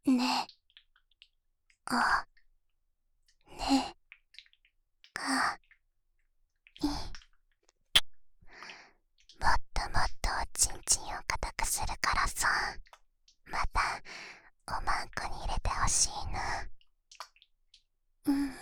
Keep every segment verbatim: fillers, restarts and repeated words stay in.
ね、お、ね、が、い。もっともっとおちんちんを固くするからさ、またおまんこに入れてほしいな。うんうん、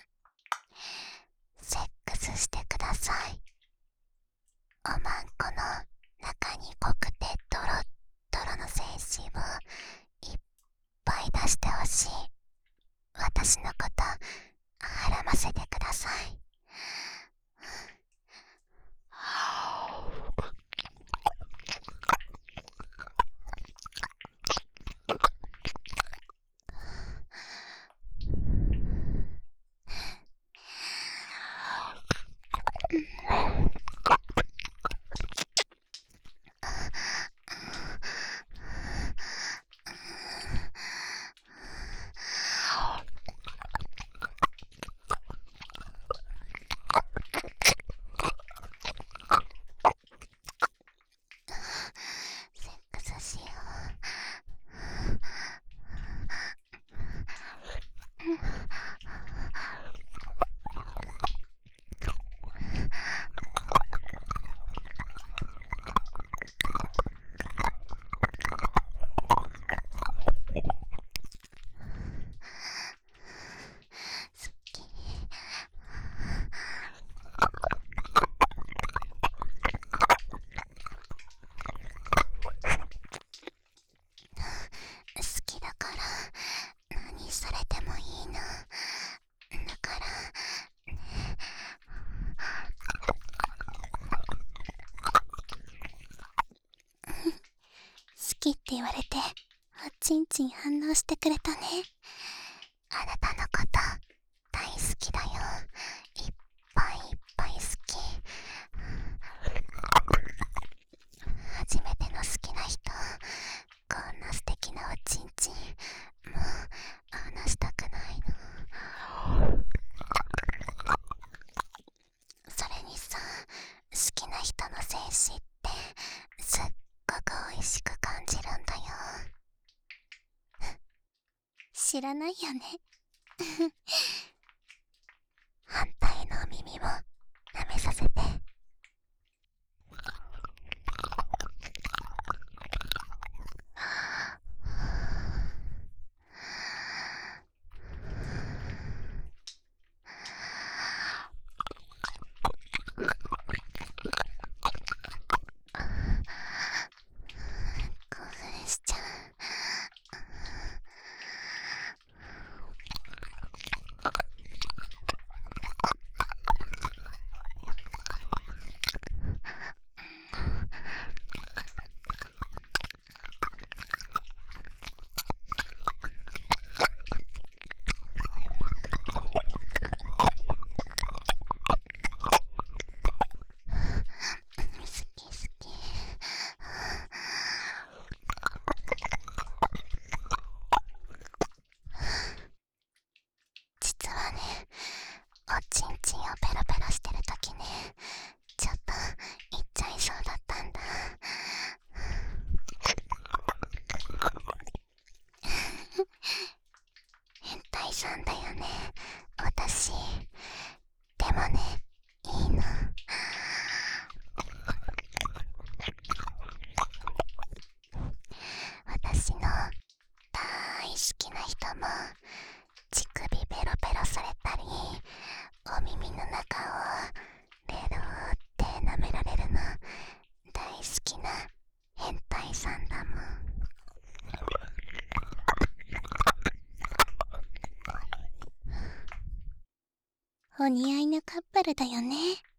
セックスしてください。おまんこの中に濃くてドロッドロの精子をいっぱい出してほしい。私のことはらませてください。セックスしよう。すっきり。好きだから何されてもいいの。だからね。好きって言われておちんちん反応してくれたね。あなたのこと大好きだよ。いっぱいいっぱい好き。初めての好きな人、こんな素敵なおちんちんもう離したくないの。それにさ、好きな人の精子ってすっごく美味しく感じるんだよ。知らないよね。反対の耳も舐めさせて。興奮しちゃう。好き好き。実はね、おちんちんをペロペロしてるときね、ちょっと言っちゃいそうだったんだ。変態さんだよね、私。でもね、いいの。私の大好きな人も乳首ペロペロされたり、お耳の中をペローって舐められるの大好きな変態さんだもん。お似合いのカップルだよね。